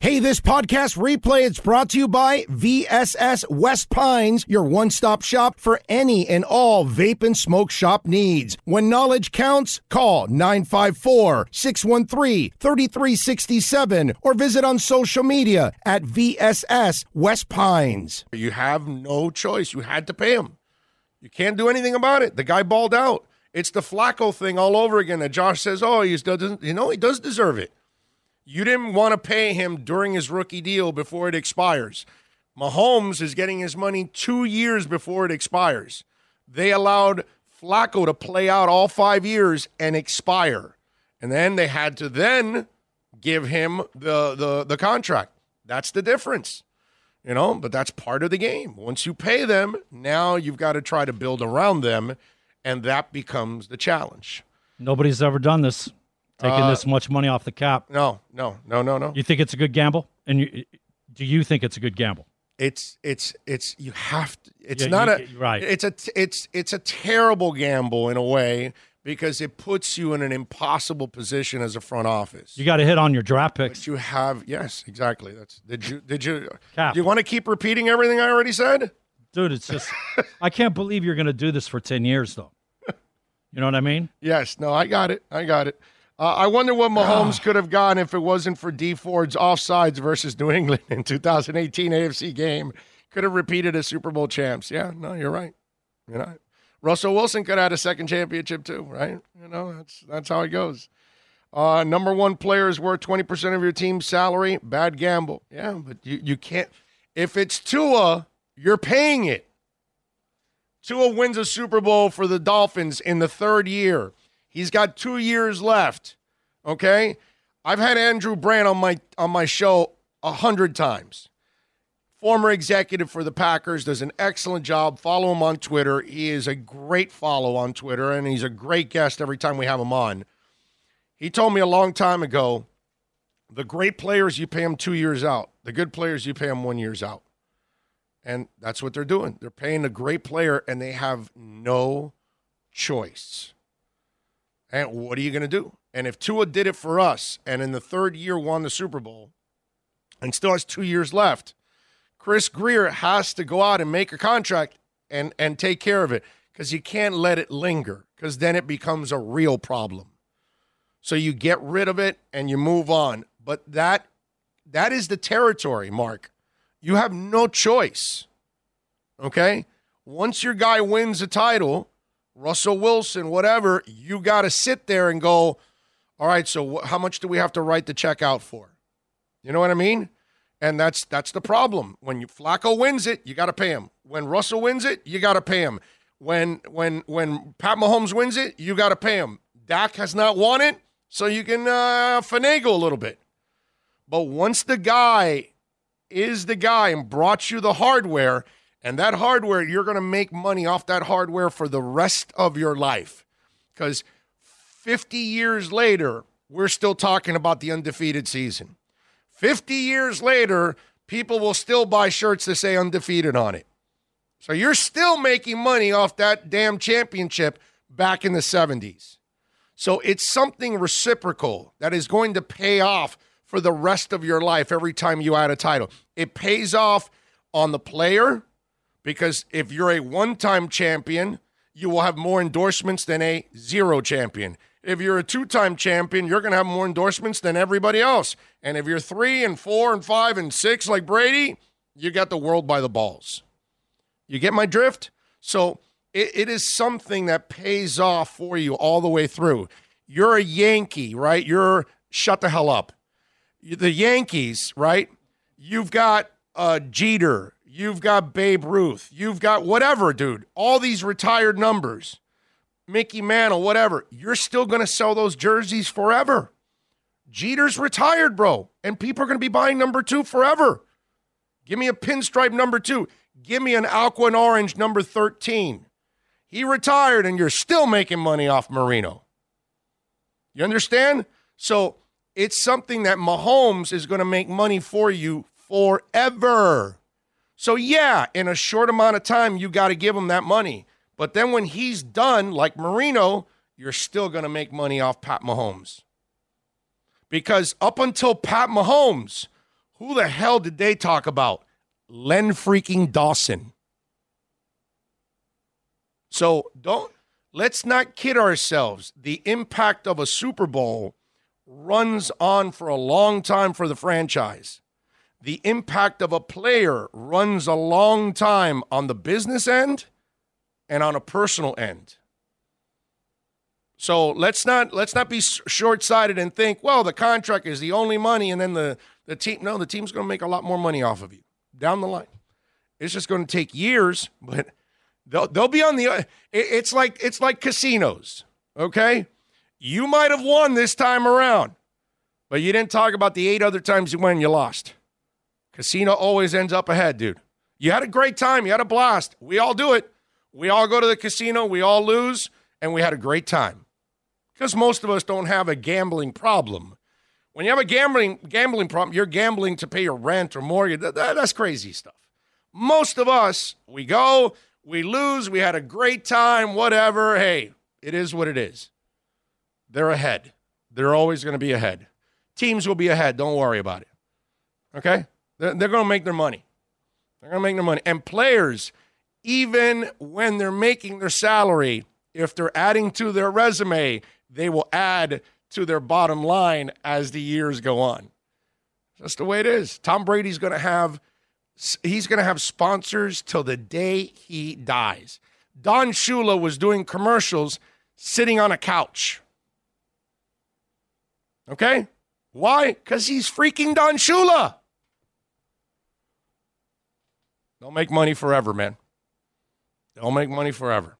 Hey, this podcast replay is brought to you by VSS West Pines, your one-stop shop for any and all vape and smoke shop needs. When knowledge counts, call 954-613-3367 or visit on social media at VSS West Pines. You have no choice. You had to pay him. You can't do anything about it. The guy balled out. It's the Flacco thing all over again that Josh says, oh, he doesn't, he does deserve it. You didn't want to pay him during his rookie deal before it expires. Mahomes is getting his money 2 years before it expires. They allowed Flacco to play out all 5 years and expire. And then they had to then give him the contract. That's the difference. But that's part of the game. Once you pay them, now you've got to try to build around them, and that becomes the challenge. Nobody's ever done this. Taking this much money off the cap. No. You think it's a good gamble? And do you think it's a good gamble? It's you have to. It's right. It's a terrible gamble in a way because it puts you in an impossible position as a front office. You got to hit on your draft picks. But you have exactly. Did you Cap. Do you want to keep repeating everything I already said? Dude, it's just I can't believe you're going to do this for 10 years though. You know what I mean? Yes. No, I got it. I wonder what Mahomes could have gotten if it wasn't for Dee Ford's offsides versus New England in 2018 AFC game. Could have repeated as Super Bowl champs. Yeah, no, you're right. Russell Wilson could have had a second championship too, right? That's how it goes. Number one player is worth 20% of your team's salary. Bad gamble. Yeah, but you can't. If it's Tua, you're paying it. Tua wins a Super Bowl for the Dolphins in the third year. He's got 2 years left, okay? I've had Andrew Brandt on my show 100 times. Former executive for the Packers, does an excellent job. Follow him on Twitter. He is a great follow on Twitter, and he's a great guest every time we have him on. He told me a long time ago, the great players, you pay them 2 years out. The good players, you pay them 1 year out. And that's what they're doing. They're paying a great player, and they have no choice. And what are you going to do? And if Tua did it for us and in the third year won the Super Bowl and still has 2 years left, Chris Grier has to go out and make a contract and take care of it because you can't let it linger because then it becomes a real problem. So you get rid of it and you move on. But that is the territory, Mark. You have no choice, okay? Once your guy wins a title, Russell Wilson, whatever, you got to sit there and go, all right, so how much do we have to write the check out for? You know what I mean? And that's the problem. When Flacco wins it, you got to pay him. When Russell wins it, you got to pay him. When Pat Mahomes wins it, you got to pay him. Dak has not won it, so you can finagle a little bit. But once the guy is the guy and brought you the hardware, and that hardware, you're going to make money off that hardware for the rest of your life. Because 50 years later, we're still talking about the undefeated season. 50 years later, people will still buy shirts that say undefeated on it. So you're still making money off that damn championship back in the 70s. So it's something reciprocal that is going to pay off for the rest of your life every time you add a title. It pays off on the player, because if you're a one-time champion, you will have more endorsements than a zero champion. If you're a two-time champion, you're going to have more endorsements than everybody else. And if you're 3 and 4 and 5 and 6 like Brady, you got the world by the balls. You get my drift? So it is something that pays off for you all the way through. You're a Yankee, right? Shut the hell up. The Yankees, right? You've got Jeter. You've got Babe Ruth. You've got whatever, dude. All these retired numbers. Mickey Mantle, whatever. You're still going to sell those jerseys forever. Jeter's retired, bro. And people are going to be buying number 2 forever. Give me a pinstripe number 2. Give me an aqua and orange number 13. He retired, and you're still making money off Marino. You understand? So it's something that Mahomes is going to make money for you forever. So, yeah, in a short amount of time, you got to give him that money. But then when he's done, like Marino, you're still going to make money off Pat Mahomes. Because up until Pat Mahomes, Who the hell did they talk about? Len freaking Dawson. So let's not kid ourselves. The impact of a Super Bowl runs on for a long time for the franchise. The impact of a player runs a long time on the business end and on a personal end. So let's not be short-sighted and think, well, the contract is the only money, and then the team. No, the team's going to make a lot more money off of you down the line. It's just going to take years, but they'll be on the. It's like casinos, okay? You might have won this time around, but you didn't talk about the 8 other times you won, you lost. Casino always ends up ahead, dude. You had a great time. You had a blast. We all do it. We all go to the casino. We all lose, and we had a great time. Because most of us don't have a gambling problem. When you have a gambling problem, you're gambling to pay your rent or mortgage. That's crazy stuff. Most of us, we go, we lose, we had a great time, whatever. Hey, it is what it is. They're ahead. They're always going to be ahead. Teams will be ahead. Don't worry about it. Okay? They're going to make their money. They're going to make their money. And players, even when they're making their salary, if they're adding to their resume, they will add to their bottom line as the years go on. That's the way it is. Tom Brady's going to have sponsors till the day he dies. Don Shula was doing commercials sitting on a couch. Okay? Why? Because he's freaking Don Shula. They'll make money forever, man. They'll make money forever.